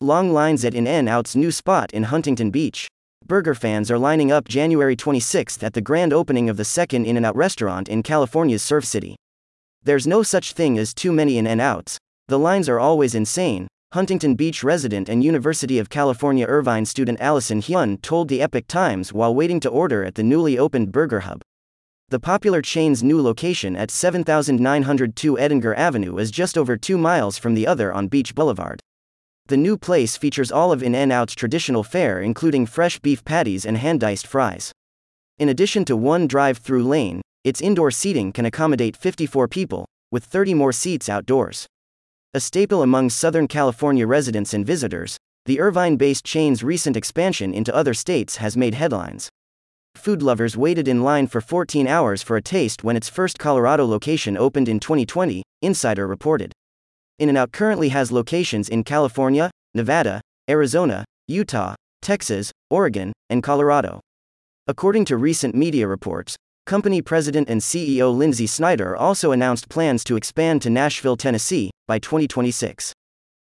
Long lines at In-N-Out's new spot in Huntington Beach. Burger fans are lining up January 26 at the grand opening of the second In-N-Out restaurant in California's Surf City. There's no such thing as too many In-N-Outs. The lines are always insane, Huntington Beach resident and University of California Irvine student Allison Hyun told the Epoch Times while waiting to order at the newly opened Burger Hub. The popular chain's new location at 7902 Edinger Avenue is just over 2 miles from the other on Beach Boulevard. The new place features all of In-N-Out's traditional fare, including fresh beef patties and hand-diced fries. In addition to one drive-through lane, its indoor seating can accommodate 54 people, with 30 more seats outdoors. A staple among Southern California residents and visitors, the Irvine-based chain's recent expansion into other states has made headlines. Food lovers waited in line for 14 hours for a taste when its first Colorado location opened in 2020, Insider reported. In-N-Out currently has locations in California, Nevada, Arizona, Utah, Texas, Oregon, and Colorado. According to recent media reports, company president and CEO Lindsay Snyder also announced plans to expand to Nashville, Tennessee, by 2026.